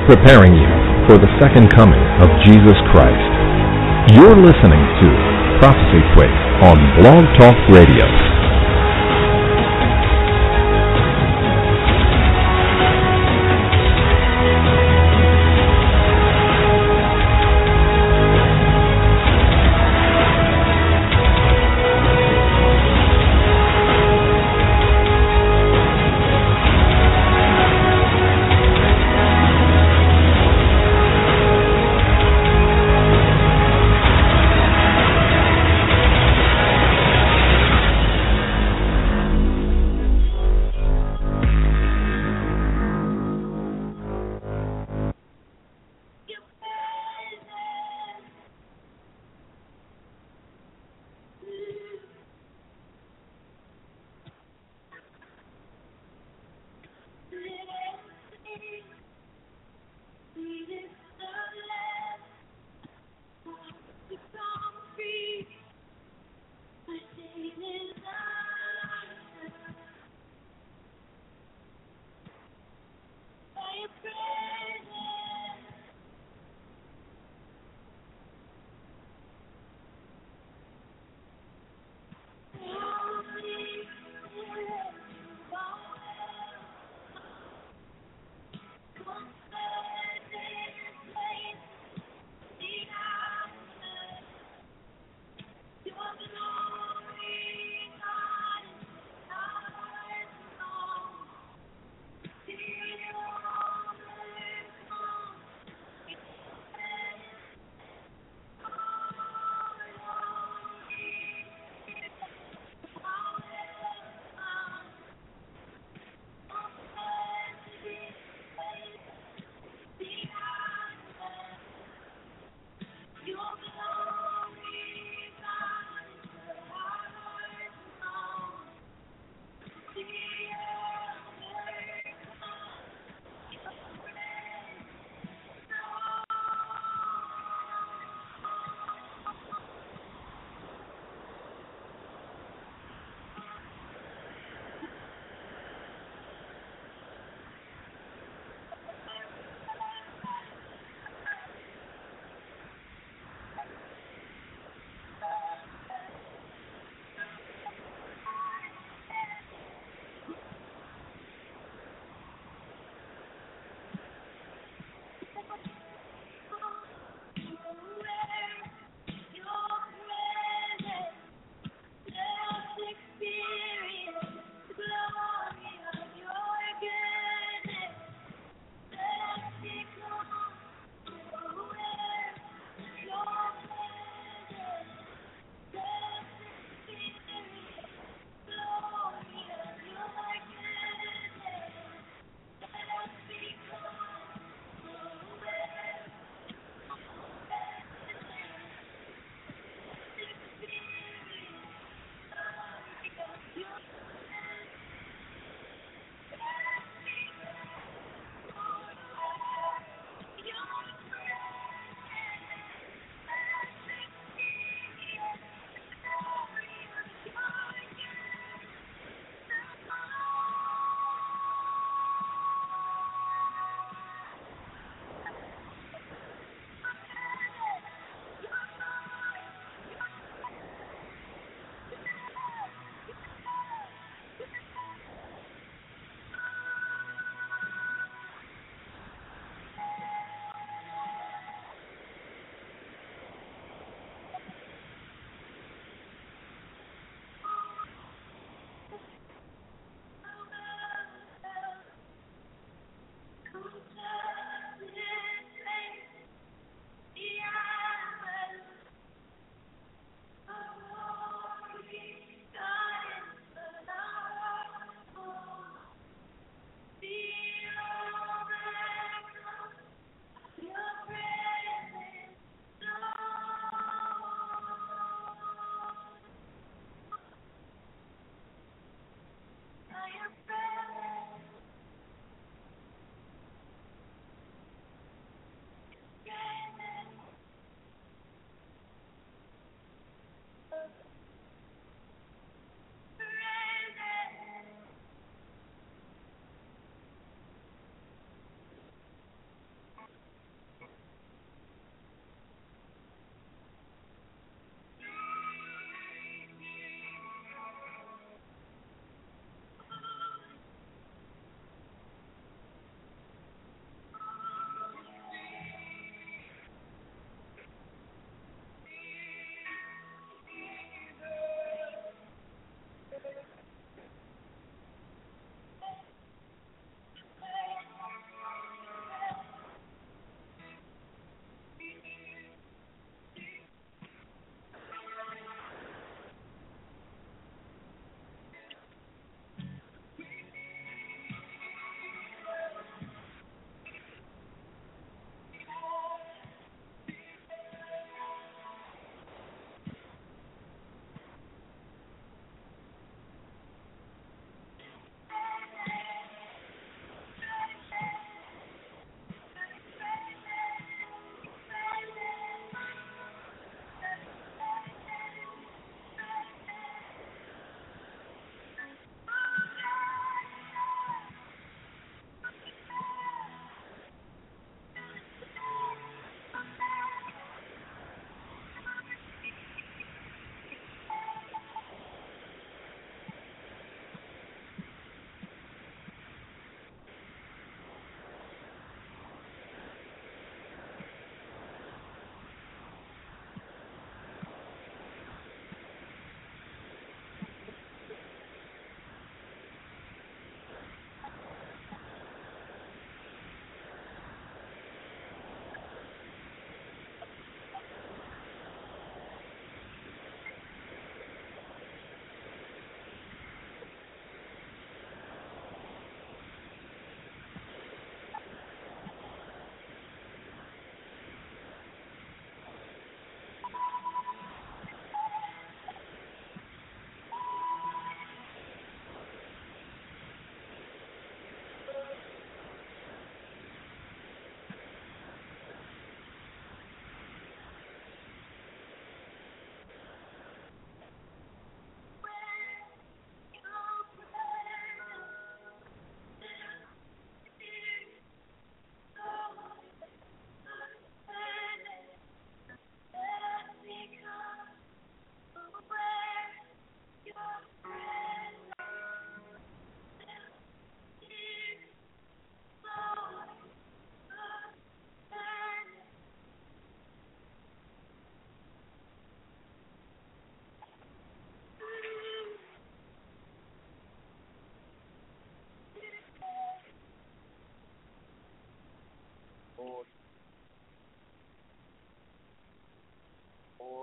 preparing you for the second coming of Jesus Christ. You're listening to Prophecy Quake on Blog Talk Radio.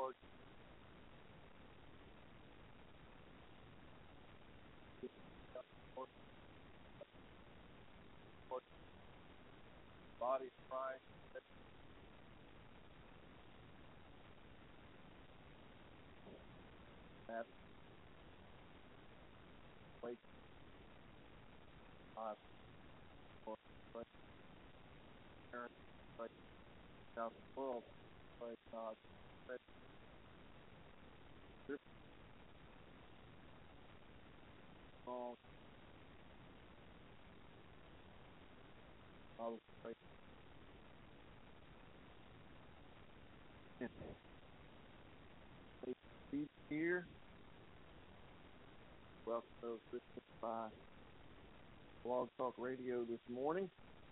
Lord. Body of Christ. That wake up for parents, like out the world, like God. This song, I was like, be here. Welcome to this by Blog Talk Radio this morning.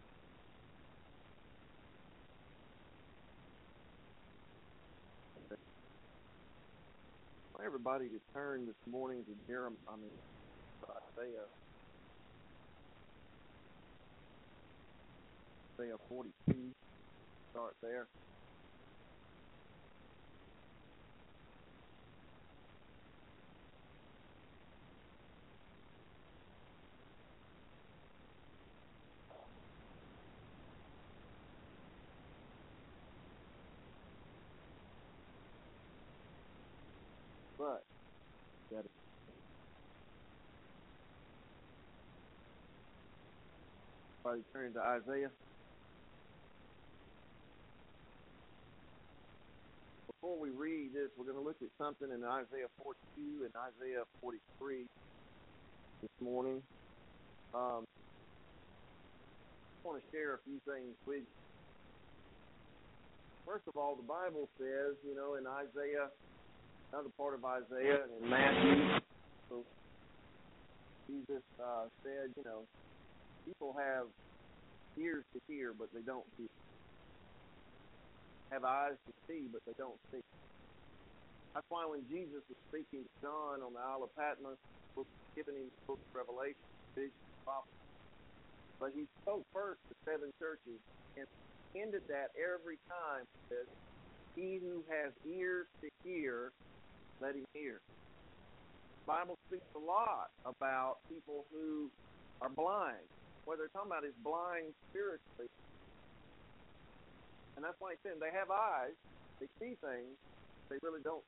I want everybody to turn this morning to Isaiah 42. Start there. But that is everybody turn to Isaiah. Before we read this, we're going to look at something in Isaiah 42 and Isaiah 43 this morning. I want to share a few things with you. First of all, the Bible says, in Isaiah, another part of Isaiah, and in Matthew, so Jesus said, people have ears to hear, but they don't hear. Have eyes to see, but they don't see. That's why when Jesus was speaking to John on the Isle of Patmos, he was giving him the book of Revelation, vision, prophecy. But he spoke first to 7 churches and ended that every time with, he who has ears to hear, let him hear. The Bible speaks a lot about people who are blind. What they're talking about is blind spiritually. And that's why he said they have eyes, they see things, they really don't.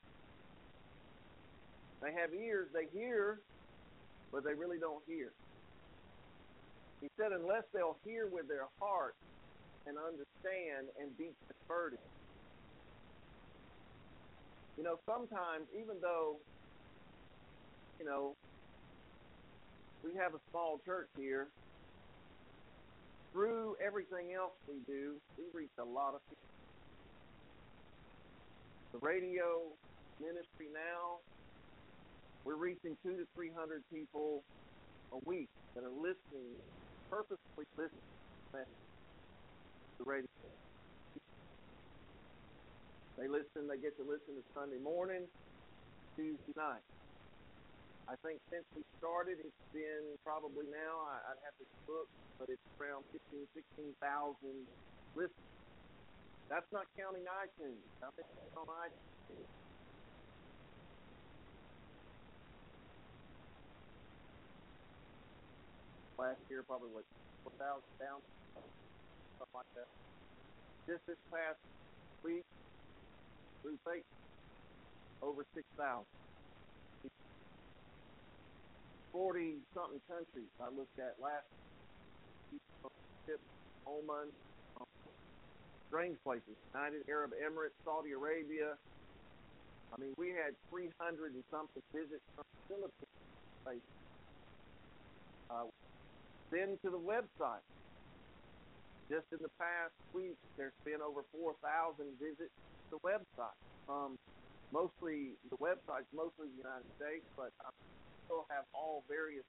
They have ears, they hear, but they really don't hear. He said unless they'll hear with their heart and understand and be converted. Sometimes, even though, we have a small church here, through everything else we do, we reach a lot of people. The radio ministry now, we're reaching 200 to 300 people a week that are listening, purposely listening to the radio. They get to listen to Sunday morning, Tuesday night. I think since we started, it's been probably now, I'd have to look, but it's around 16,000 listeners. That's not counting iTunes. I think it's on iTunes. Last year, probably 4,000 down, something like that. Just this past week, through Facebook, over 6,000. 40-something countries I looked at last week. Oman, strange places, United Arab Emirates, Saudi Arabia. I mean, we had 300 and something visits from the Philippines. Then to the website. Just in the past week, there's been over 4,000 visits to the website. Mostly the website's mostly the United States, but I still have all various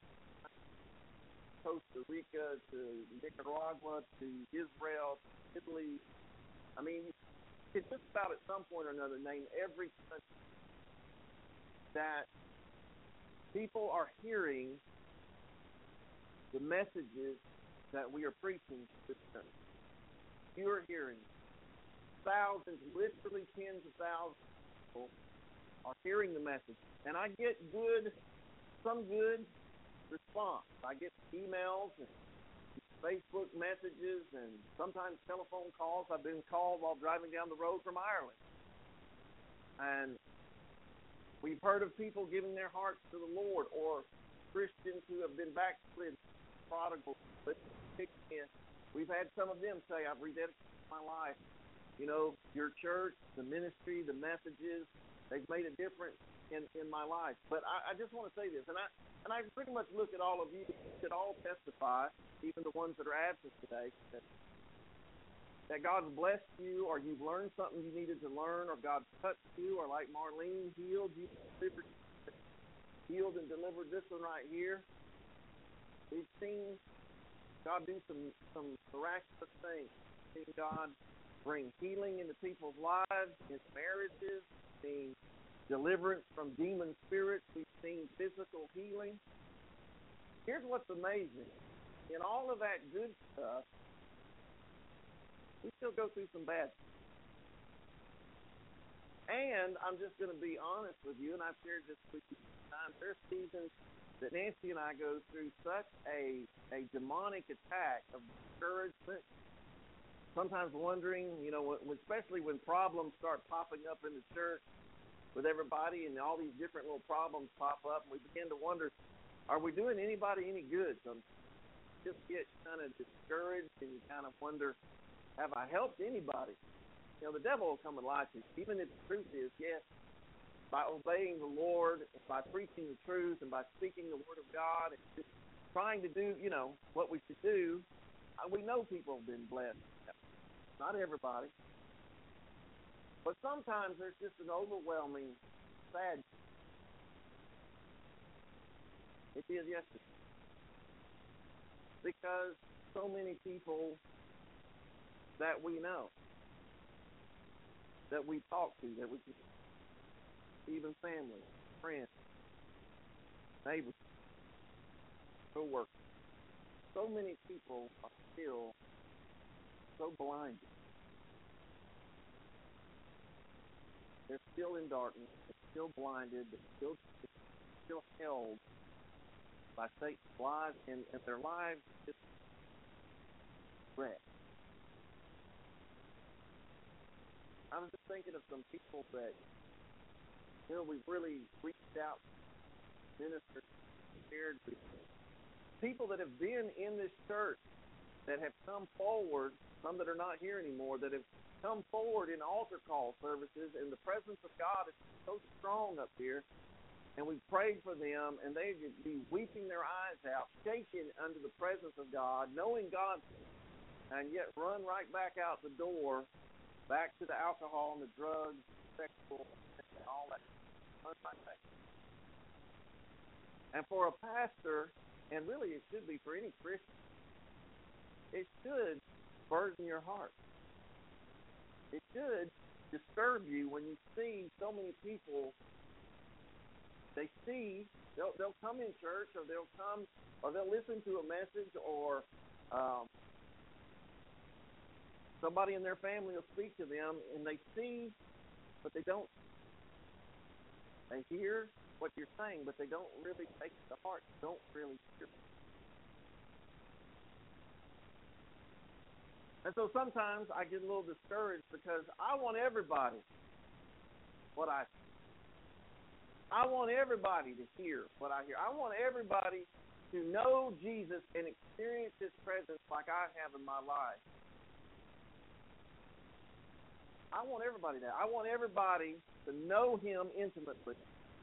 Costa Rica to Nicaragua to Israel, Italy. I mean, it's just about at some point or another name every country that people are hearing the messages that we are preaching to this country. You are hearing thousands, literally tens of thousands people are hearing the message. And I get some good response. I get emails and Facebook messages and sometimes telephone calls. I've been called while driving down the road from Ireland. And we've heard of people giving their hearts to the Lord, or Christians who have been backslid, prodigal. We've had some of them say, I've rededicated my life. You know, your church, the ministry, the messages, they've made a difference in my life. But I just want to say this, and I pretty much look at all of you, you could all testify, even the ones that are absent today, that God's blessed you, or you've learned something you needed to learn, or God touched you, or like Marlene healed you, healed and delivered this one right here. We've seen God do some miraculous things. We've seen God bring healing into people's lives, in marriages, seen deliverance from demon spirits. We've seen physical healing. Here's what's amazing. In all of that good stuff, we still go through some bad stuff. And I'm just going to be honest with you, and I've shared this with you sometimes. There's seasons that Nancy and I go through such a demonic attack of discouragement, sometimes wondering, you know, especially when problems start popping up in the church with everybody, and all these different little problems pop up, and we begin to wonder, are we doing anybody any good? So just get kind of discouraged, and you kind of wonder, have I helped anybody? You know, the devil will come and lie to you. Even if the truth is, yes, by obeying the Lord, by preaching the truth, and by speaking the word of God, and just trying to do, you know, what we should do, we know people have been blessed. Not everybody. But sometimes there's just an overwhelming sadness. It is yesterday. Because so many people that we know, that we talk to, that we can, even family, friends, neighbors, co-workers, so many people are still so blinded. They're still in darkness. They're still blinded. They're still held by Satan's lies, and their lives just wrecked. I was just thinking of some people that, you know, we've really reached out, ministered, shared with. People that have been in this church, that have come forward, some that are not here anymore, that have come forward in altar call services, and the presence of God is so strong up here, and we've prayed for them, and they'd be weeping their eyes out, shaking under the presence of God, knowing God, and yet run right back out the door, back to the alcohol and the drugs, sexual, and all that. And for a pastor, and really it should be for any Christian, it should burden your heart. It should disturb you when you see so many people. They'll come in church, or they'll listen to a message, or somebody in their family will speak to them, and they see, but they don't. They hear what you're saying, but they don't really take it to heart. Don't really hear it. And so sometimes I get a little discouraged, because I want everybody what I see. I want everybody to hear what I hear. I want everybody to know Jesus and experience His presence like I have in my life. I want everybody that. I want everybody to know Him intimately,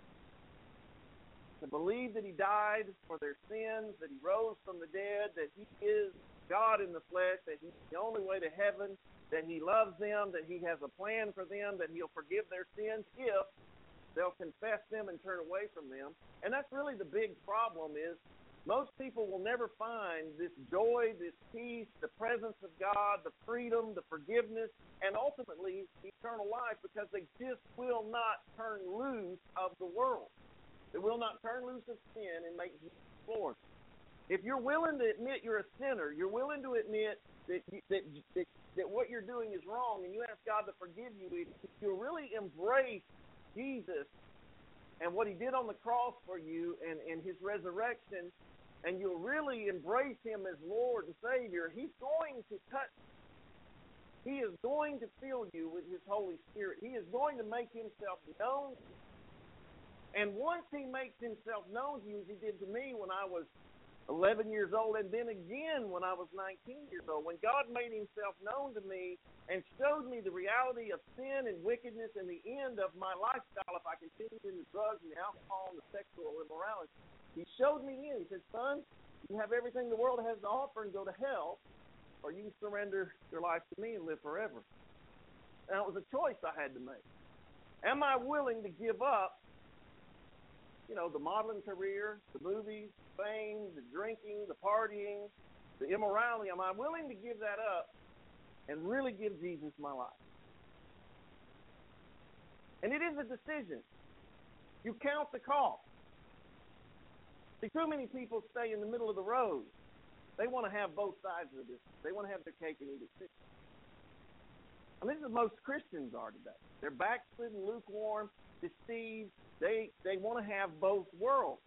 to believe that He died for their sins, that He rose from the dead, that He is God in the flesh, that He's the only way to heaven, that He loves them, that He has a plan for them, that He'll forgive their sins if they'll confess them and turn away from them. And that's really the big problem, is most people will never find this joy, this peace, the presence of God, the freedom, the forgiveness, and ultimately eternal life, because they just will not turn loose of the world. They will not turn loose of sin and make Jesus Lord. If you're willing to admit you're a sinner, you're willing to admit that what you're doing is wrong, and you ask God to forgive you, if you really embrace Jesus and what he did on the cross for you and his resurrection, and you'll really embrace him as Lord and Savior, he's going to touch you. He is going to fill you with his Holy Spirit. He is going to make himself known to you. And once he makes himself known to you, as he did to me when I was 11 years old, and then again when I was 19 years old, when God made himself known to me and showed me the reality of sin and wickedness and the end of my lifestyle if I continued in the drugs and the alcohol and the sexual immorality, he showed me then. He said, son, you have everything the world has to offer and go to hell, or you can surrender your life to me and live forever. Now, it was a choice I had to make. Am I willing to give up, the modeling career, the movies, fame, the drinking, the partying, the immorality? Am I willing to give that up and really give Jesus my life? And it is a decision. You count the cost. See, too many people stay in the middle of the road. They want to have both sides of this. They want to have their cake and eat it too. I mean, this is what most Christians are today. They're backslidden, lukewarm, deceived. They want to have both worlds.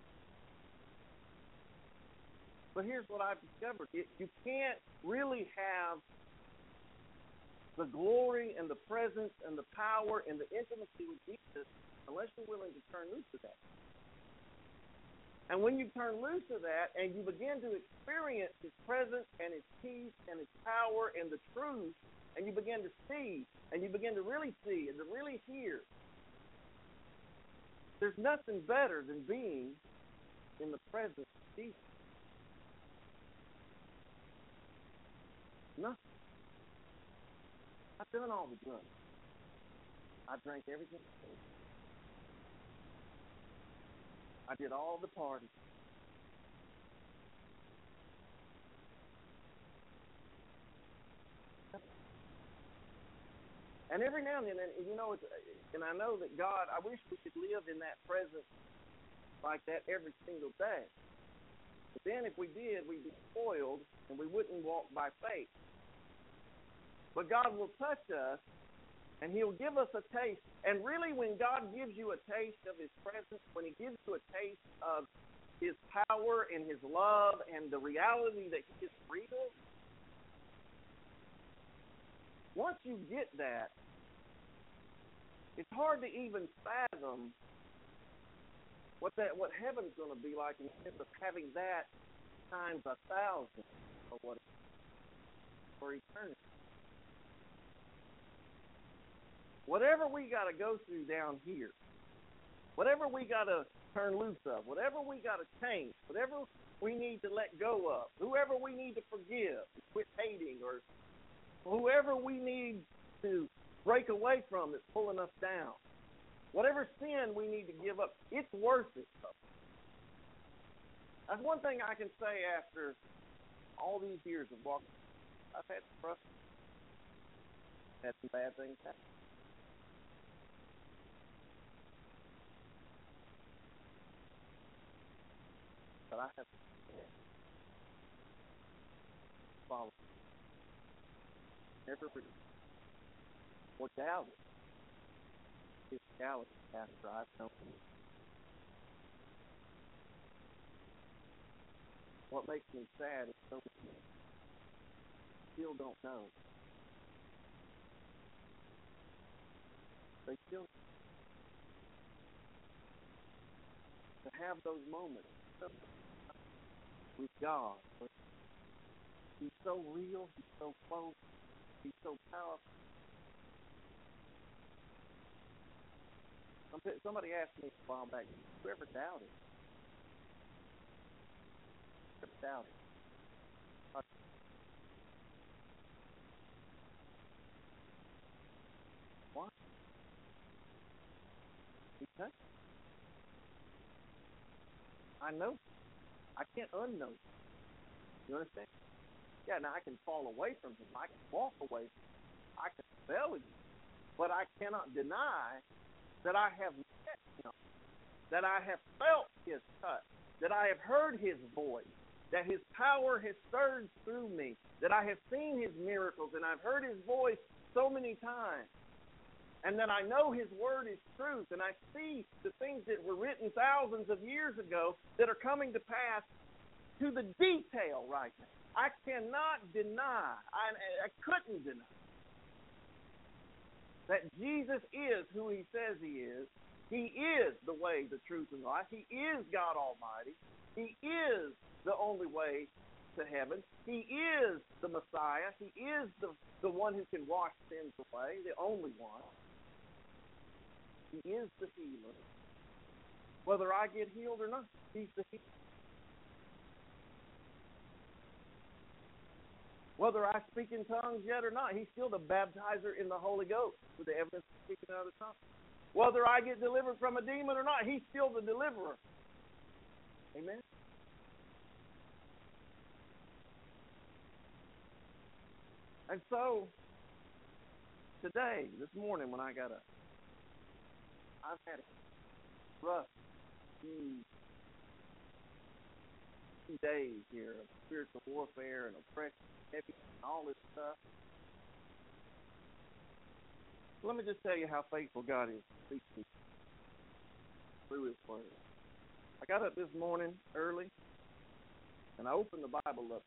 But here's what I've discovered. You can't really have the glory and the presence and the power and the intimacy with Jesus unless you're willing to turn loose of that. And when you turn loose of that and you begin to experience his presence and his peace and his power and the truth, and you begin to see, and you begin to really see and to really hear, there's nothing better than being in the presence of Jesus. Nothing. I've done all the drugs. I drank everything. I did all the parties. And every now and then, and I know that God, I wish we could live in that presence like that every single day. But then if we did, we'd be spoiled and we wouldn't walk by faith. But God will touch us and he'll give us a taste. And really, when God gives you a taste of his presence, when he gives you a taste of his power and his love and the reality that he is real, once you get that, it's hard to even fathom what heaven's going to be like in the sense of having that times 1,000 or what for eternity. Whatever we got to go through down here, whatever we got to turn loose of, whatever we got to change, whatever we need to let go of, whoever we need to forgive, quit hating, or whoever we need to break away from that's pulling us down, whatever sin we need to give up, it's worth it. That's one thing I can say after all these years of walking. I've had some bad things happen. But I have followed, never or doubted his reality after I've known him. What makes me sad is so many still don't know. They still to have those moments with God. He's so real, he's so close, he's so powerful. Somebody asked me a while back, who ever doubted? Ever doubted? Why? Because I know. I can't unknow. You understand? Yeah, now I can fall away from him. I can walk away from him. I can rebel against him. But I cannot deny that I have met him, that I have felt his touch, that I have heard his voice, that his power has surged through me, that I have seen his miracles, and I've heard his voice so many times. and that I know His Word is truth, and I see the things that were written thousands of years ago that are coming to pass to the detail right now. I cannot deny, I couldn't deny, that Jesus is who He says He is. He is the way, the truth, and life. He is God Almighty. He is the only way to heaven. He is the Messiah. He is the one who can wash sins away, the only one. He is the healer. Whether I get healed or not, He's the healer. Whether I speak in tongues yet or not, He's still the baptizer in the Holy Ghost with the evidence of speaking out of the tongue. Whether I get delivered from a demon or not, He's still the deliverer. Amen? And so, today, this morning when I got up, I've had a rough few days here of spiritual warfare and oppression, heavy, and all this stuff. Let me just tell you how faithful God is to speak to you through His Word. I got up this morning early, and I opened the Bible up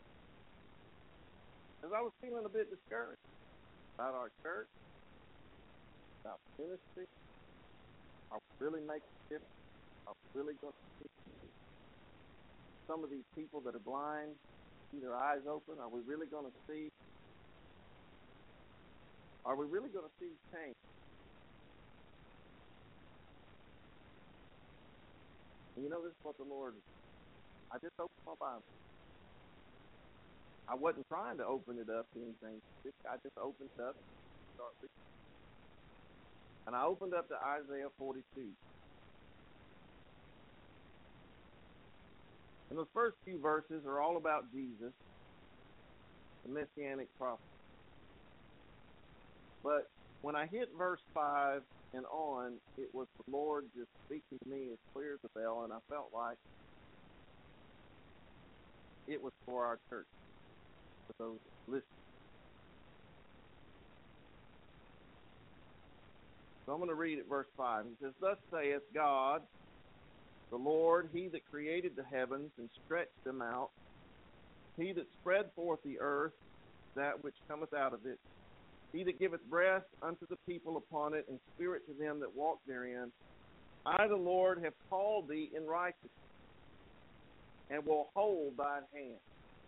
because I was feeling a bit discouraged about our church, about ministry. Are we really making a difference? Are we really going to see some of these people that are blind, see their eyes open? Are we really going to see? Are we really going to see change? And you know, this is what the Lord, I just opened my Bible. I wasn't trying to open it up to anything. I just opened it up and started reading. And I opened up to Isaiah 42. And those first few verses are all about Jesus, the Messianic prophet. But when I hit verse 5 and on, it was the Lord just speaking to me as clear as a bell, and I felt like it was for our church, for those listening. So I'm going to read it, verse 5. He says, "Thus saith God, the Lord, He that created the heavens and stretched them out, He that spread forth the earth, that which cometh out of it, He that giveth breath unto the people upon it, and spirit to them that walk therein. I, the Lord, have called thee in righteousness, and will hold thine hand.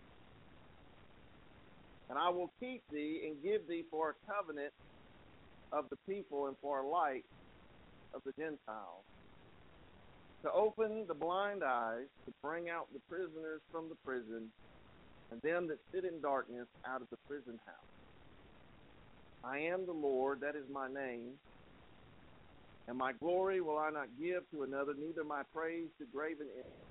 And I will keep thee, and give thee for a covenant of the people, and for a light of the Gentiles, to open the blind eyes, to bring out the prisoners from the prison, and them that sit in darkness out of the prison house. I am the Lord, that is my name, and my glory will I not give to another, neither my praise to graven image."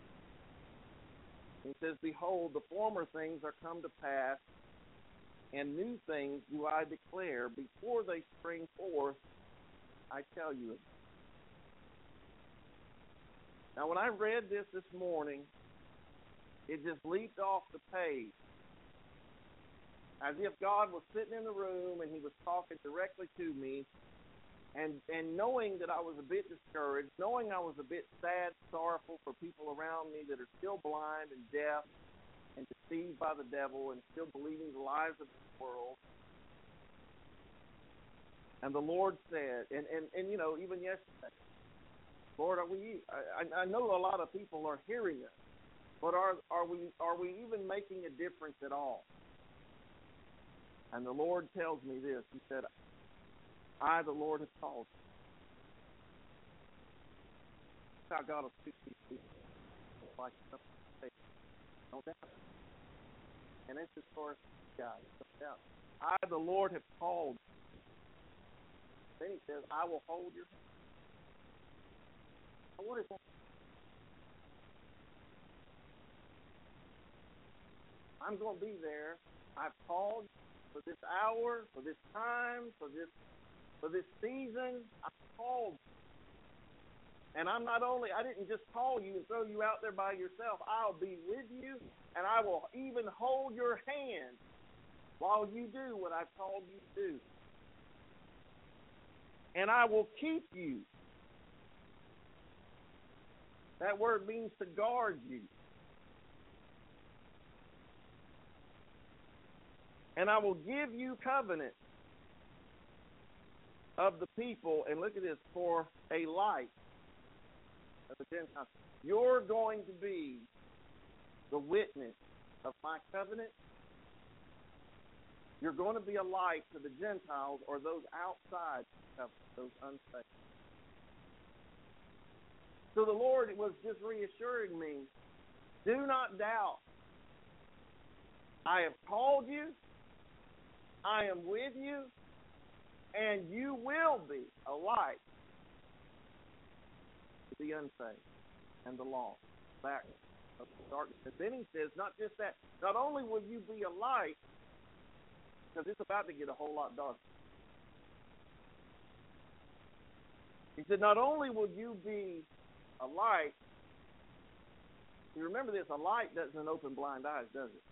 He says, "Behold, the former things are come to pass, and new things do I declare. Before they spring forth, I tell you it." Now, when I read this morning, it just leaped off the page, as if God was sitting in the room and He was talking directly to me, and knowing that I was a bit discouraged, knowing I was a bit sad, sorrowful for people around me that are still blind and deaf and deceived by the devil and still believing the lies of this world. And the Lord said, and you know, even yesterday, Lord, I know a lot of people are hearing us, but are we even making a difference at all? And the Lord tells me this. He said, I, the Lord, have called you. That's how God will speak to these people. Like no doubt. And this is for God, no doubt. I, the Lord, have called you. Then He says, I will hold your hand. Now, what is that? I'm going to be there. I've called you for this hour, for this time, for this season. I've called you. And I didn't just call you and throw you out there by yourself. I'll be with you, and I will even hold your hand while you do what I've called you to do. and I will keep you. That word means to guard you. And I will give you covenant of the people, and look at this, for a light of the Gentiles. You're going to be the witness of my covenant. You're going to be a light to the Gentiles, or those outside the covenant, those unsaved. So the Lord was just reassuring me, do not doubt. I have called you. I am with you. And you will be a light to the unsaved and the lost, back of the darkness. And then he says, not just that, not only will you be a light, because it's about to get a whole lot darker. He said, not only will you be a light, you remember this, a light doesn't open blind eyes, does it?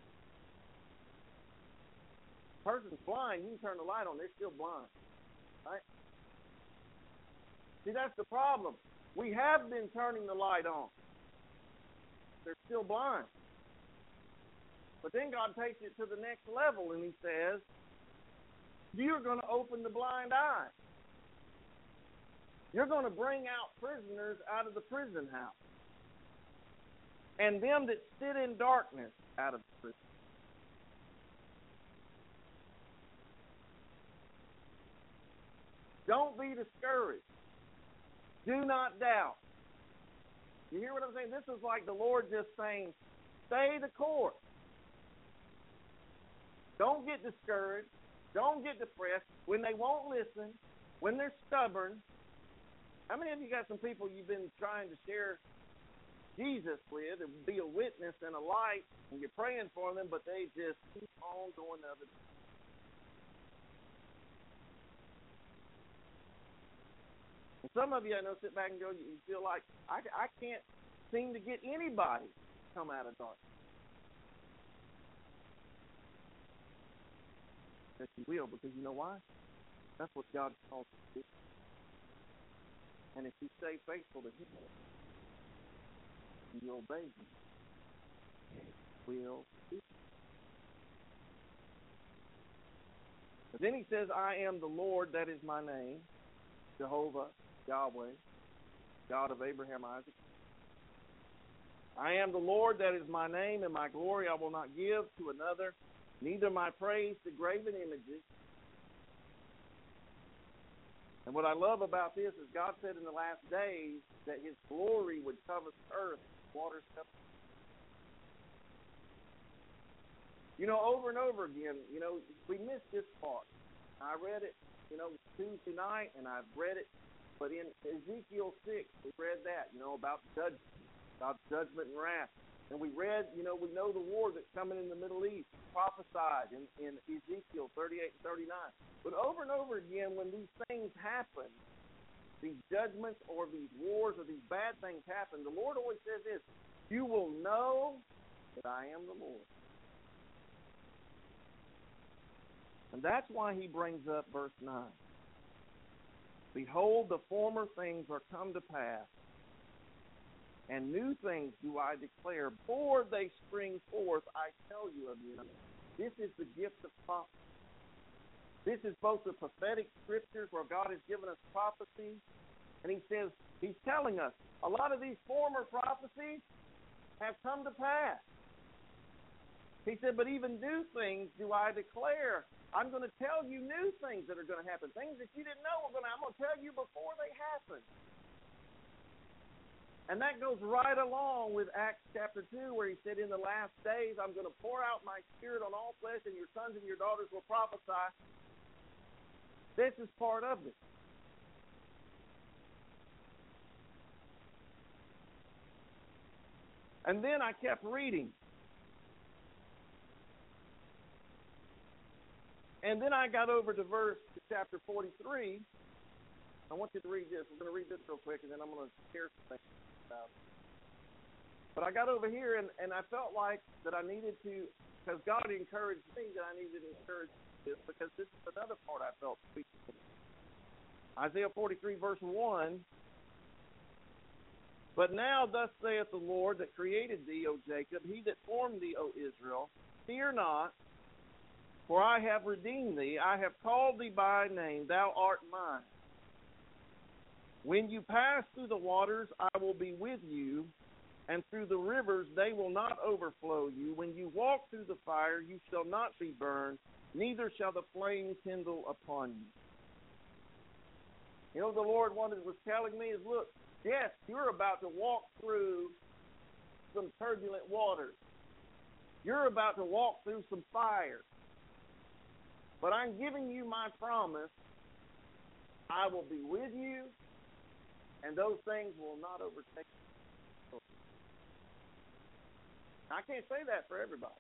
A person's blind, you can turn the light on, they're still blind. Right? See, that's the problem. We have been turning the light on. They're still blind. But then God takes it to the next level and he says, you're going to open the blind eye. You're going to bring out prisoners out of the prison house. And them that sit in darkness out of the prison. Don't be discouraged. Do not doubt. You hear what I'm saying? This is like the Lord just saying, stay the course. Don't get discouraged. Don't get depressed. When they won't listen, when they're stubborn. How many of you got some people you've been trying to share Jesus with and be a witness and a light, and you're praying for them, but they just keep on going the other way? And some of you, I know, sit back and go, you feel like, I can't seem to get anybody to come out of darkness. Yes, you will, because you know why? That's what God calls you to do. And if you stay faithful to Him, and you obey Him, will do. But then He says, I am the Lord, that is my name, Jehovah, Yahweh, God of Abraham, Isaac. I am the Lord, that is my name, and my glory I will not give to another, neither my praise to graven images. And what I love about this is God said in the last days that His glory would cover the earth, waters cover. You know, over and over again, you know, we miss this part. I read it, you know, Tuesday night, and I've read it. But in Ezekiel 6, we read that, you know, about judgment, God's judgment and wrath. And we read, you know, we know the war that's coming in the Middle East, prophesied in Ezekiel 38 and 39. But over and over again, when these things happen, these judgments or these wars or these bad things happen, the Lord always says this, you will know that I am the Lord. And that's why He brings up verse 9. Behold, the former things are come to pass, and new things do I declare. Before they spring forth, I tell you of them. This is the gift of prophecy. This is both the prophetic scriptures where God has given us prophecy, and He says, He's telling us, a lot of these former prophecies have come to pass. He said, but even new things do I declare. I'm going to tell you new things that are going to happen. Things that you didn't know I'm going to tell you before they happen. And that goes right along with Acts chapter 2, where He said, in the last days, I'm going to pour out my Spirit on all flesh, and your sons and your daughters will prophesy. This is part of it. And then I kept reading. And then I got over to chapter 43. I want you to read this. We're going to read this real quick, and then I'm going to share some things about it. But I got over here, and I felt like that I needed to, because God encouraged me, that I needed to encourage this, because this is another part I felt speaking. Isaiah 43, verse 1. But now thus saith the Lord that created thee, O Jacob, he that formed thee, O Israel, fear not, for I have redeemed thee. I have called thee by name. Thou art mine. When you pass through the waters, I will be with you, and through the rivers they will not overflow you. When you walk through the fire, you shall not be burned, neither shall the flame kindle upon you. You know what the Lord was telling me is, look, yes, you're about to walk through some turbulent waters. You're about to walk through some fire. But I'm giving you my promise. I will be with you, and those things will not overtake you. I can't say that for everybody.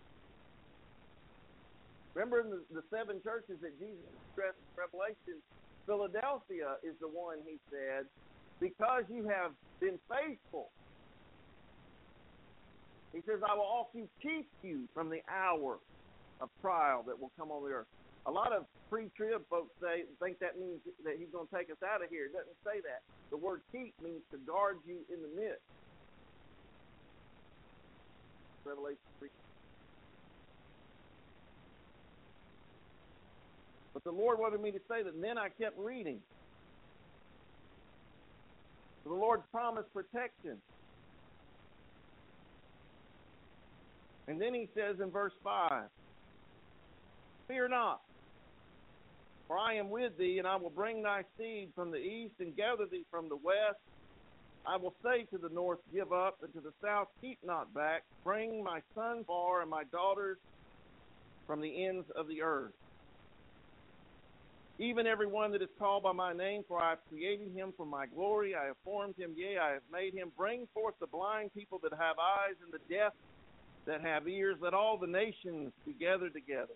Remember in the seven churches that Jesus addressed in Revelation, Philadelphia is the one, he said, because you have been faithful. He says, I will also keep you from the hour of trial that will come on the earth. A lot of pre-trib folks think that means that he's going to take us out of here. It doesn't say that. The word keep means to guard you in the midst. Revelation 3. But the Lord wanted me to say that, and then I kept reading. The Lord promised protection. And then he says in verse 5, fear not, for I am with thee, and I will bring thy seed from the east and gather thee from the west. I will say to the north, give up, and to the south, keep not back. Bring my sons far and my daughters from the ends of the earth. Even every one that is called by my name, for I have created him for my glory. I have formed him, yea, I have made him. Bring forth the blind people that have eyes, and the deaf that have ears. Let all the nations be gathered together.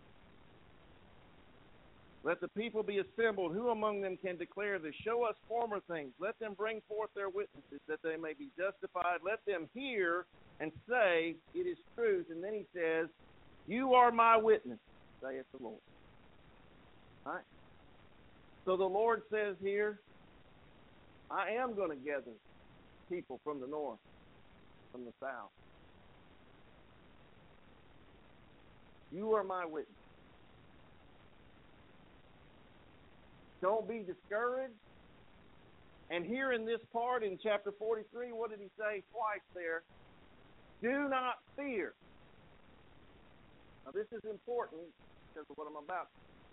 Let the people be assembled. Who among them can declare this? Show us former things. Let them bring forth their witnesses, that they may be justified. Let them hear and say, it is truth. And then he says, you are my witness, saith the Lord. All right? So the Lord says here, I am going to gather people from the north, from the south. You are my witness. Don't be discouraged. And here in this part in chapter 43, what did he say twice there? Do not fear. Now this is important because of what I'm about.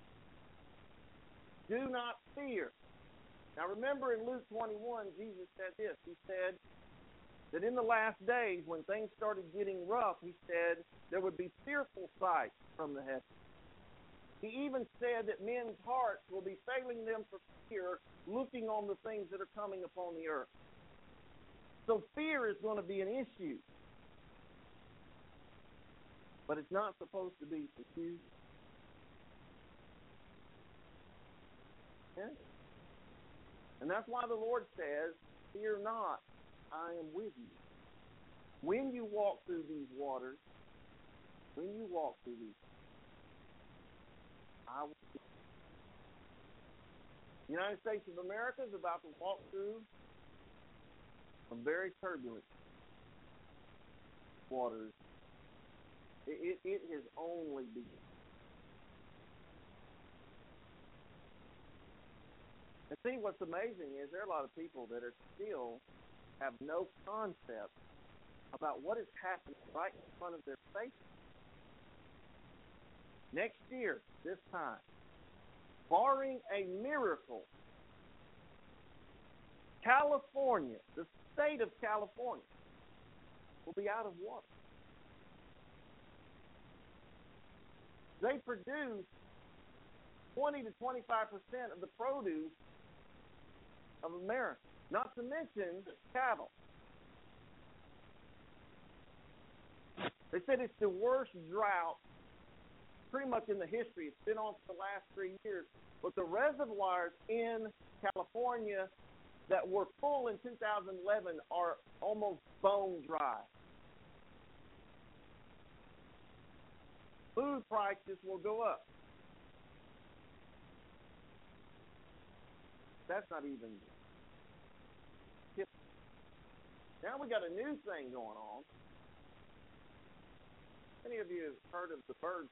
Do not fear. Now remember in Luke 21, Jesus said this. He said that in the last days when things started getting rough, he said there would be fearful sights from the heavens. He even said that men's hearts will be failing them for fear, looking on the things that are coming upon the earth. So fear is going to be an issue. But it's not supposed to be for you. Yeah? And that's why the Lord says, fear not, I am with you. When you walk through these waters, I will be. The United States of America is about to walk through some very turbulent waters. It has only begun. And see, what's amazing is there are a lot of people that are still have no concept about what is happening right in front of their faces. Next year, this time, barring a miracle, California, the state of California, will be out of water. They produce 20 to 25% of the produce of America, not to mention cattle. They said it's the worst drought pretty much in the history. It's been on for the last 3 years. But the reservoirs in California that were full in 2011 are almost bone dry. Food prices will go up. That's not even tip. Now we got a new thing going on. Many of you have heard of the bird.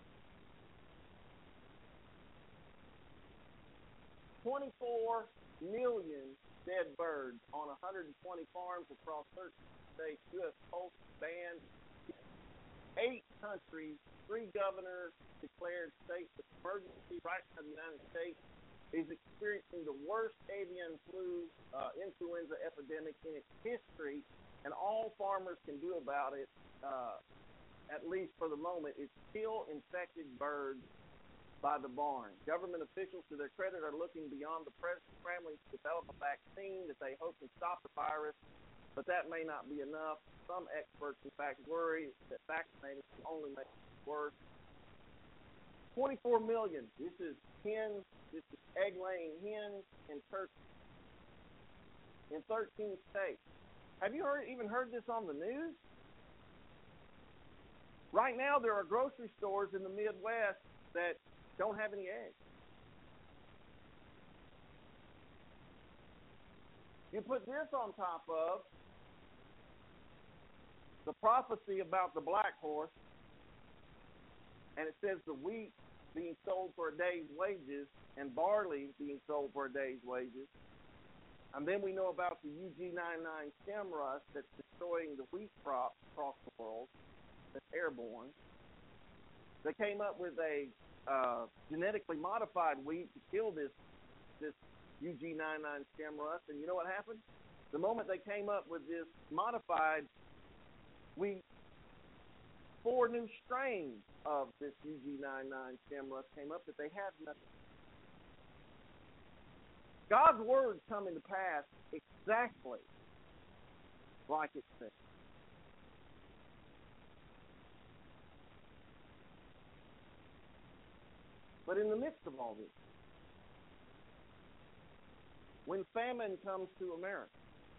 24 million dead birds on 120 farms across 13 states. U.S. Postal banned 8 countries, 3 governors declared states of emergency. Right now, the United States is experiencing the worst avian influenza epidemic in its history, and all farmers can do about it, at least for the moment, is kill infected birds by the barn. Government officials, to their credit, are looking beyond the present, scrambling to develop a vaccine that they hope can stop the virus, but that may not be enough. Some experts, in fact, worry that vaccinating can only make it worse. 24 million. This is hens. This is egg-laying hens and turkeys in 13 states. Have you even heard this on the news? Right now, there are grocery stores in the Midwest that don't have any eggs. You put this on top of the prophecy about the black horse, and it says the wheat being sold for a day's wages and barley being sold for a day's wages. And then we know about the UG99 stem rust that's destroying the wheat crop across the world, that's airborne. They came up with a genetically modified wheat to kill this UG99 stem rust, and you know what happened? The moment they came up with this modified wheat, 4 new strains of this UG99 stem rust came up that they had nothing. God's word's coming to pass exactly like it said. But in the midst of all this, when famine comes to America,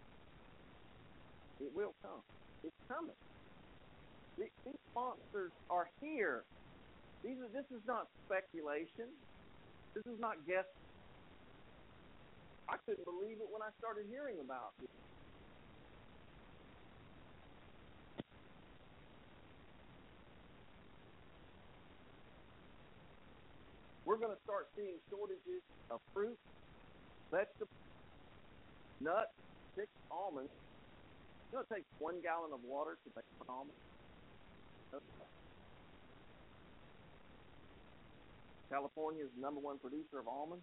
it will come. It's coming. These monsters are here. This is not speculation. This is not guess. I couldn't believe it when I started hearing about it. We're going to start seeing shortages of fruit, vegetables, nuts, sticks, almonds. You know, it takes 1 gallon of water to make an almond. California is the #1 producer of almonds.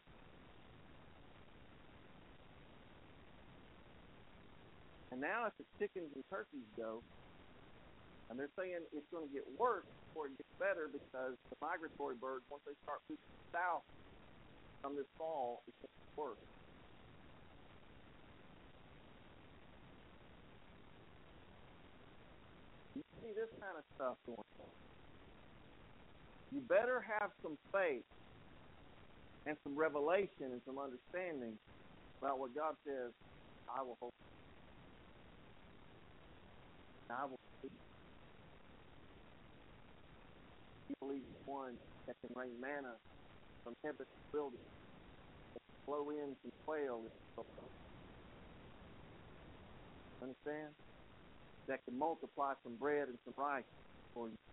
And now, as the chickens and turkeys go, and they're saying it's going to get worse before it gets better because the migratory birds, once they start moving south from this fall, it's going to get worse. You see this kind of stuff going on. You better have some faith and some revelation and some understanding about what God says. I will hope. I will believe. He believes in one that can rain manna from heaven's wilderness, that can blow in some quail. Understand? That can multiply some bread and some rice for you.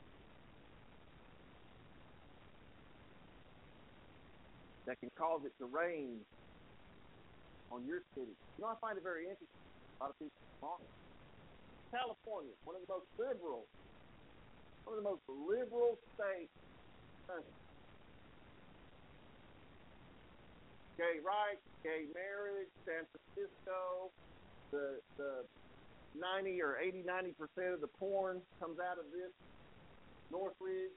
That can cause it to rain on your city. You know, I find it very interesting. A lot of people talk. California, one of the most liberal states in the country. Gay rights, gay marriage, San Francisco, the 90 or 80-90% of the porn comes out of this. Northridge.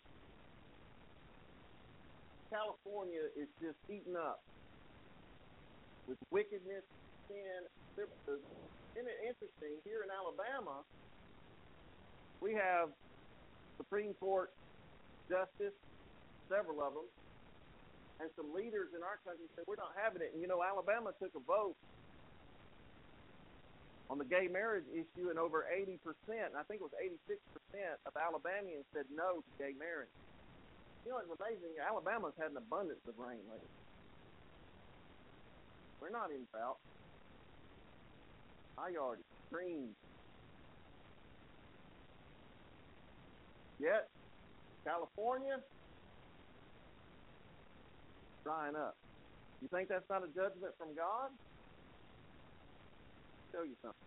California is just eaten up with wickedness, sin, liberalism. Isn't it interesting? Here in Alabama, we have Supreme Court justice, several of them, and some leaders in our country said, we're not having it. And, you know, Alabama took a vote on the gay marriage issue, and over 80%, I think it was 86% of Alabamians said no to gay marriage. You know, it's amazing. Alabama's had an abundance of rain lately. We're not in drought. My yard is green. Yet, California, drying up. You think that's not a judgment from God? I'll tell you something.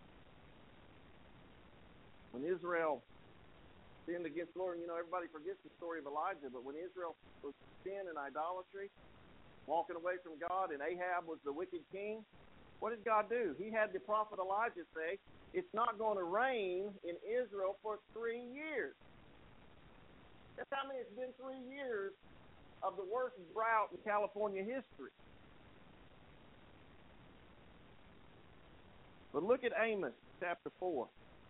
When Israel sinned against the Lord, and everybody forgets the story of Elijah, but when Israel was sin and idolatry, walking away from God, and Ahab was the wicked king, what did God do? He had the prophet Elijah say, it's not going to rain in Israel for 3 years. That's how many it's been 3 years of the worst drought in California history. But look at Amos chapter 4.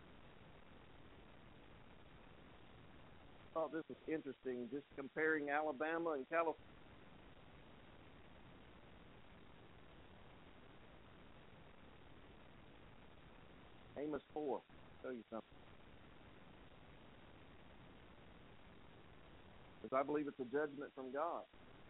I thought this was interesting, just comparing Alabama and California. Amos 4. I'll tell you something. Because I believe it's a judgment from God.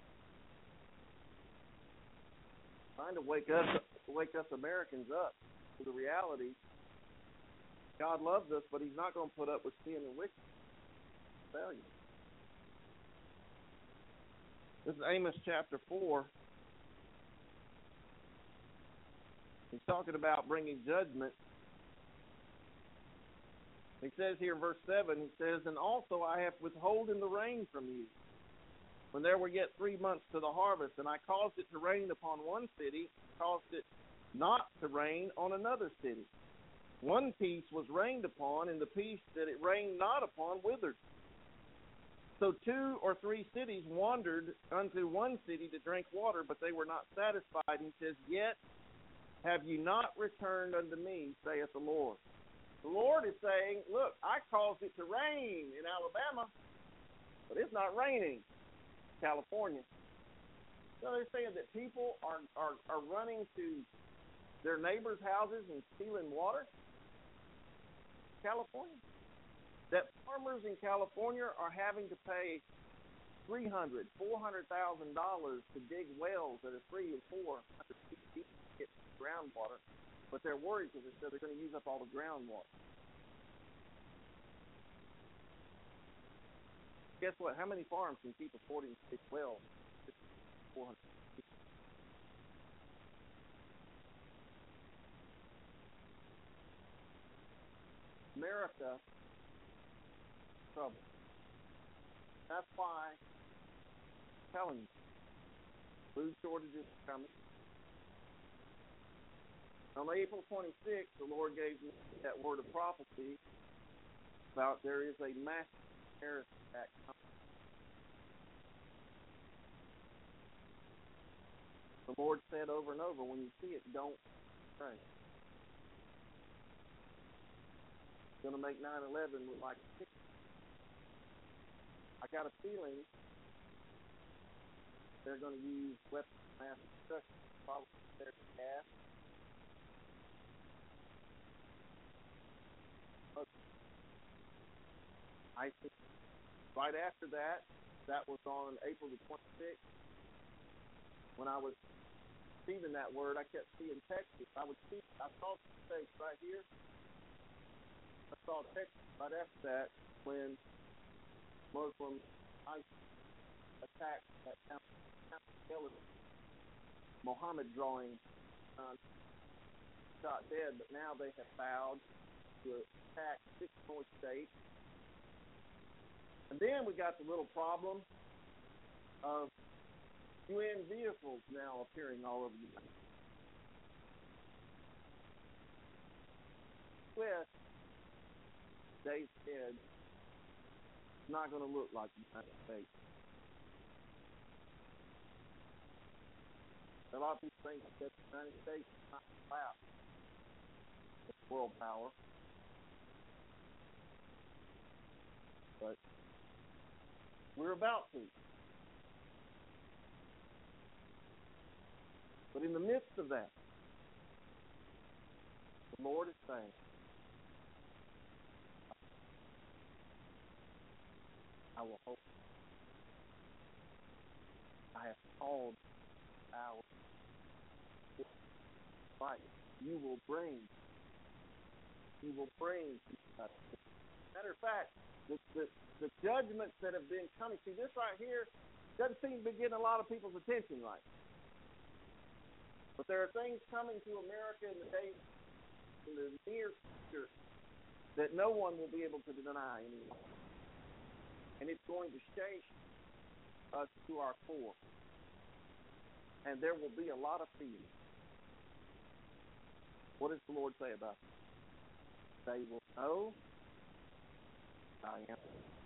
Trying to wake us Americans up to the reality. God loves us, but He's not going to put up with sin and wickedness. Tell you. This is Amos chapter 4. He's talking about bringing judgment. He says here in verse 7, he says, and also I have withholden the rain from you, when there were yet 3 months to the harvest, and I caused it to rain upon one city, caused it not to rain on another city. One piece was rained upon, and the piece that it rained not upon withered. So 2 or 3 cities wandered unto one city to drink water, but they were not satisfied. He says, yet have you not returned unto me, saith the Lord. The Lord is saying, look, I caused it to rain in Alabama, but it's not raining in California. So they're saying that people are running to their neighbors' houses and stealing water. California. That farmers in California are having to pay $300,000, $400,000 to dig wells that are 3 and 400 feet deep to get groundwater. But they're worried because they're going to use up all the groundwater. Guess what? How many farms can keep affording to dig wells? 400 feet. America, trouble. That's why I'm telling you, food shortages are coming. On April 26th, the Lord gave me that word of prophecy about there is a massive terrorist attack coming. The Lord said over and over, when you see it, don't pray. It's going to make 9/11 look like a picture. I got a feeling they're going to use weapons of mass destruction, probably their gas. I think right after that, that was on April the 26th, when I was receiving that word, I kept seeing Texas. I saw Texas right here. I saw Texas right after that when Muslims attacked that town, Muhammad drawing, shot dead, but now they have vowed to attack 6 more states. And then we got the little problem of UN vehicles now appearing all over the United States. West, days ahead, is not going to look like the United States. A lot of people think that the United States is not allowed. It's world power. But we're about to. But in the midst of that, the Lord is saying, I will hope. I have called our light. You will bring. Matter of fact, the judgments that have been coming. See, this right here doesn't seem to be getting a lot of people's attention right. But there are things coming to America in the near future that no one will be able to deny anymore. And it's going to shake us to our core. And there will be a lot of fear. What does the Lord say about it? They will know I am.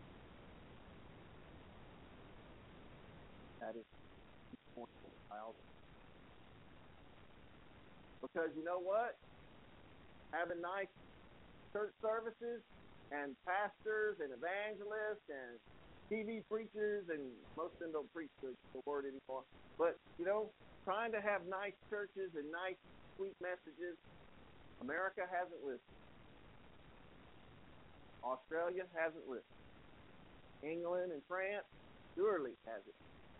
That is the point of the child. Because you know what? Having nice church services and pastors and evangelists and TV preachers, and most of them don't preach the word anymore. But, you know, trying to have nice churches and nice, sweet messages, America hasn't listened. Australia hasn't listened. England and France surely hasn't.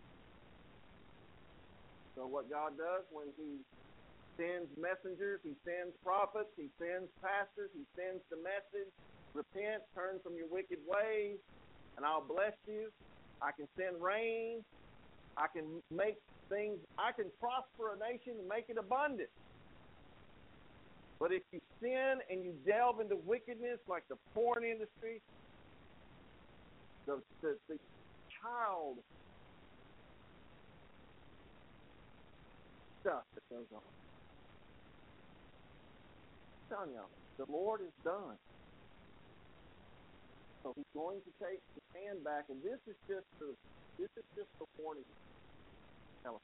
So what God does when He sends messengers, He sends prophets, He sends pastors, He sends the message, repent, turn from your wicked ways, and I'll bless you. I can send rain. I can make things, I can prosper a nation and make it abundant. But if you sin and you delve into wickedness like the porn industry, the child stuff that goes on, I'm telling y'all, the Lord is done. So He's going to take His hand back, and this is just the warning. Tell us.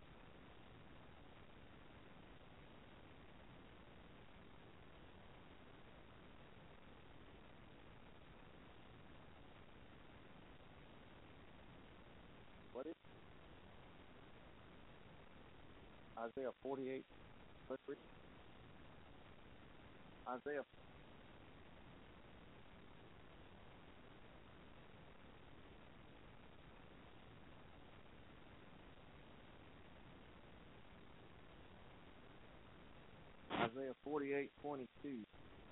What is Isaiah 48? Let's read Isaiah. Isaiah 48:22.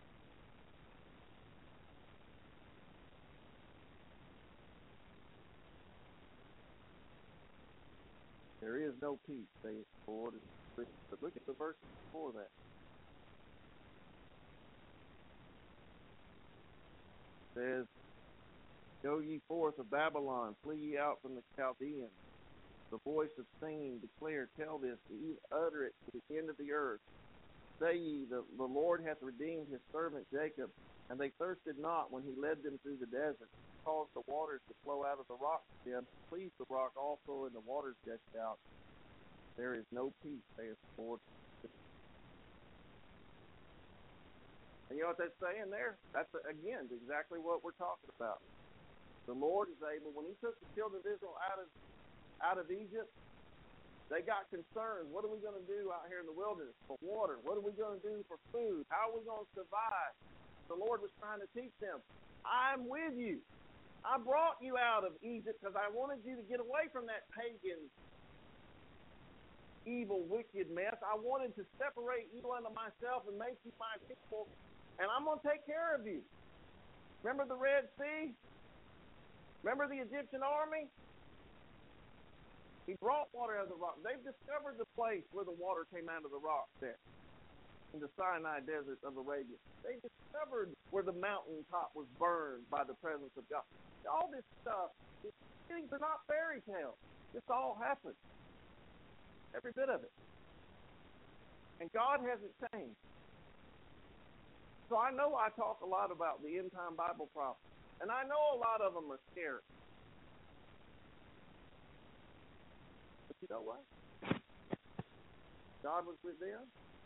There is no peace, saith the Lord. But look at the verse before that. It says, Go ye forth of Babylon, flee ye out from the Chaldeans. The voice of singing, declare, tell this, utter it to the end of the earth. Say ye, the Lord hath redeemed His servant Jacob, and they thirsted not when He led them through the desert. Caused the waters to flow out of the rock to them, pleased the rock also, and the waters gushed out. There is no peace, saith the Lord. And you know what that's saying there? That's, again, exactly what we're talking about. The Lord is able, when He took the children of Israel out of Egypt, they got concerned. What are we going to do out here in the wilderness for water? What are we going to do for food? How are we going to survive? The Lord was trying to teach them, I'm with you. I brought you out of Egypt because I wanted you to get away from that pagan, evil, wicked mess. I wanted to separate you unto myself and make you my people, and I'm going to take care of you. Remember the Red Sea? Remember the Egyptian army? He brought water out of the rock. They've discovered the place where the water came out of the rock there in the Sinai desert of Arabia. They discovered where the mountaintop was burned by the presence of God. All this stuff, these things are not fairy tales. This all happened. Every bit of it. And God hasn't changed. So I know I talk a lot about the end-time Bible prophecy, and I know a lot of them are scary. But you know what? God was with them.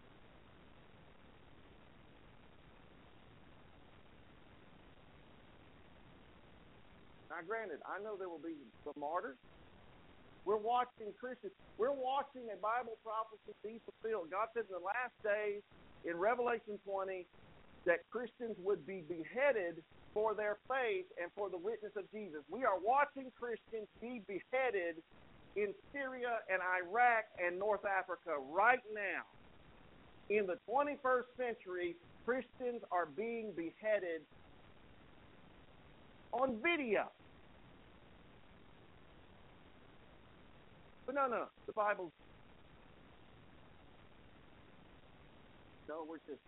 Now, granted, I know there will be some martyrs. We're watching Christians. We're watching a Bible prophecy be fulfilled. God said in the last days, in Revelation 20, that Christians would be beheaded for their faith and for the witness of Jesus. We are watching Christians be beheaded in Syria and Iraq and North Africa right now. In the 21st century, Christians are being beheaded on video. But no, the Bible. No, we're just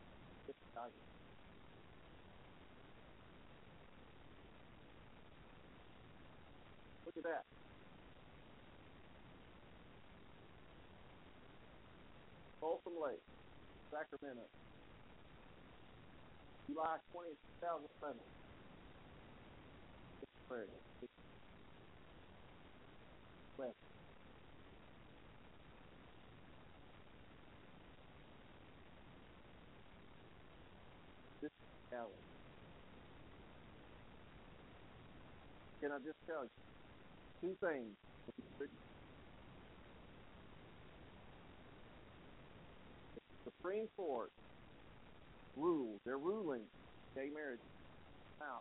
look at that. Folsom Lake, Sacramento, July 20th, 2007. West. This is reality. Can I just tell you two things? The Supreme Court rules. They're ruling gay marriage out.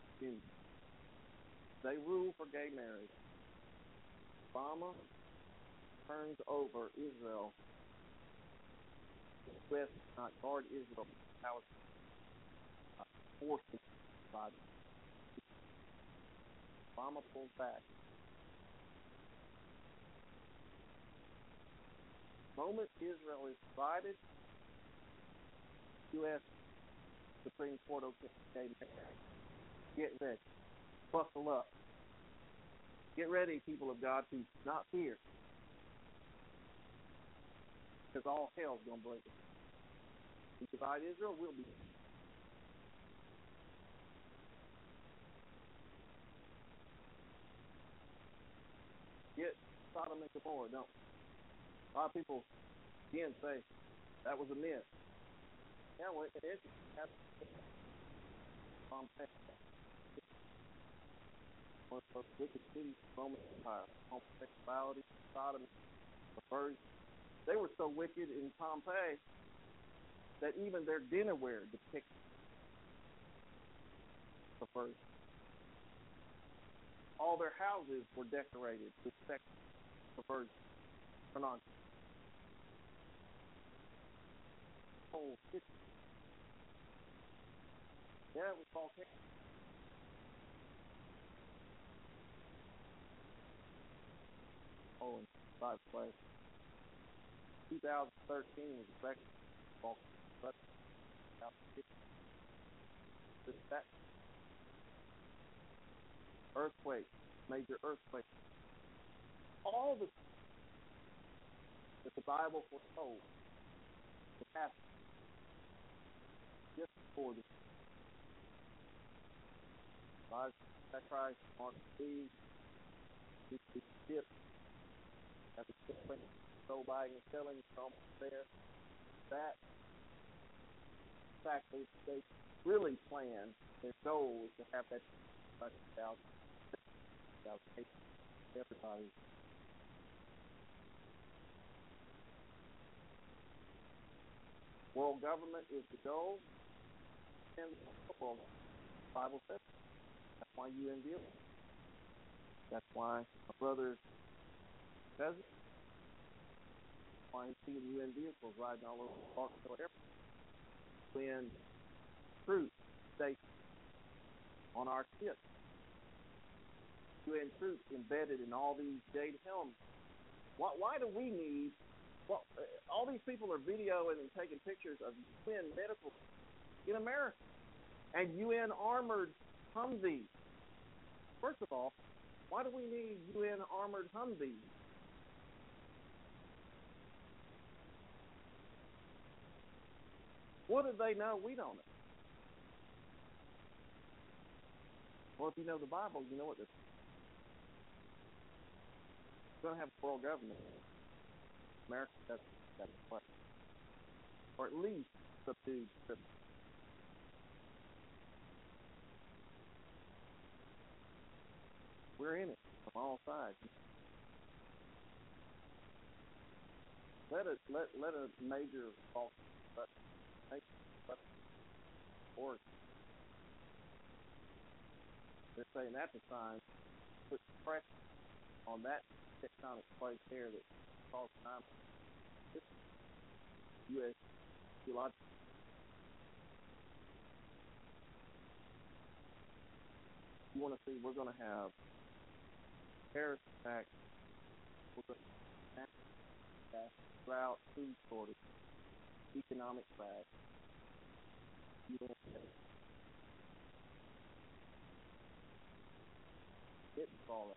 They rule for gay marriage. Obama turns over Israel. The West not guard Israel. Palestine forces by Obama pulls back. The moment Israel is divided, U.S. Supreme Court okay, get ready. Buckle up. Get ready, people of God, to not fear. Because all hell's going to break it. We divide Israel, we'll be. Get Sodom and Gomorrah, don't we? A lot of people, again, say that was a myth. Yeah, well, it is. One of the most wicked cities in the Roman Empire. Homosexuality, Sodom, perversion. They were so wicked in Pompeii that even their dinnerware depicts perversion. All their houses were decorated with sex perversion. Pornography. Oh, yeah, it was volcanic. Oh, and by the way, 2013 was a record volcano. That earthquake, major earthquake, all the that the Bible foretold would happen just before the Christ, Mark B, the ship, have the ship go buying and selling from there. That exactly they really plan. Their goal is to have that everybody. World government is the goal, and the Bible says that's why UN deals. That's why my brother says it. Why you see the UN vehicles riding all over the Barksdale Airport. When troops stay on our ships, UN troops embedded in all these jade helmets. Why do we need? Well, all these people are videoing and taking pictures of UN medical in America and UN armored Humvees. First of all, why do we need UN armored Humvees? What do they know? We don't know. Well, if you know the Bible, you know what they're going to have a world government. America doesn't have a place. Or at least subdued. We're in it from all sides. Let a major or they're saying that's a sign. Put pressure on that tectonic plate there that caused time. U.S. theological. You want to see, we're going to have terrorist attacks, we're going to have drought, food shortage, economic crash. It's falling.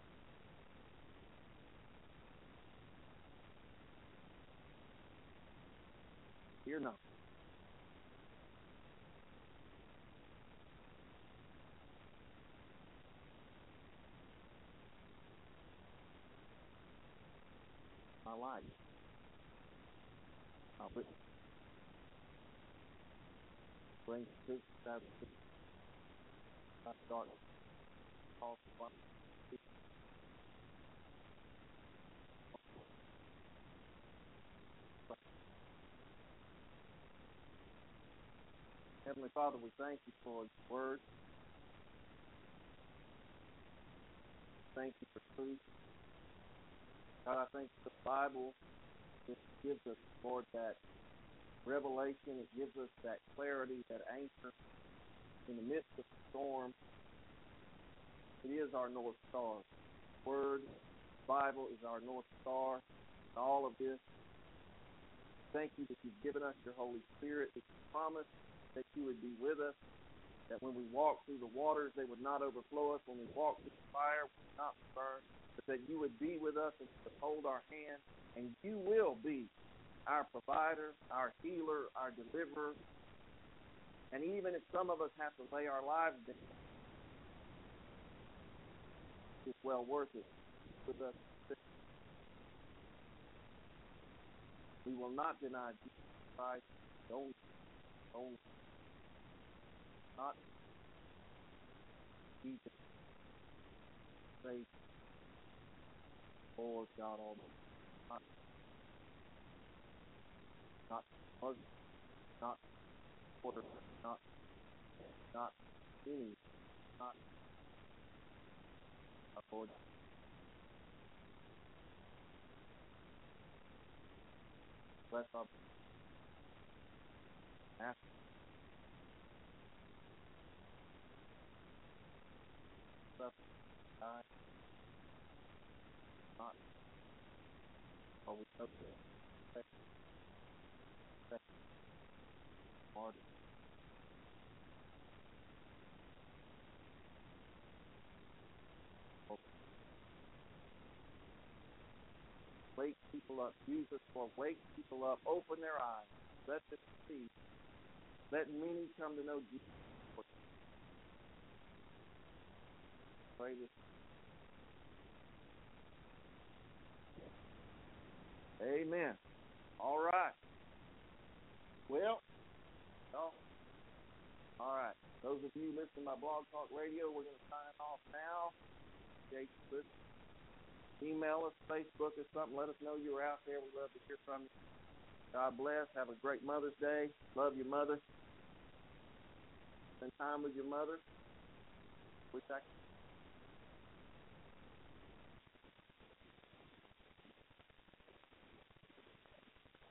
Fear not. My life. I'll bring truth that I start off. Heavenly Father, we thank you for the word. Thank you for truth. God, I thank you for the Bible. It gives us, Lord, that revelation. It gives us that clarity, that anchor in the midst of the storm. It is our North Star. Word, Bible is our North Star. All of this. Thank you that you've given us your Holy Spirit. That you promised that you would be with us. That when we walk through the waters, they would not overflow us. When we walk through the fire, we would not burn. But that you would be with us and to hold our hand. And you will be our provider, our healer, our deliverer. And even if some of us have to lay our lives down, it's well worth it with us. We will not deny Jesus Christ. Don't not Jesus. Say, Lord God Almighty. Not Muslim, not order, not any, not our Lord. Bless our ask us, God, not are we so hard. Wake people up. Use us for wake people up. Open their eyes. Let them see. Let many come to know Jesus. Pray this. Amen. All right. Well, all right. Those of you listening to my Blog Talk Radio, we're going to sign off now. Email us, Facebook us, something. Let us know you're out there. We'd love to hear from you. God bless. Have a great Mother's Day. Love your mother. Spend time with your mother. Wish I could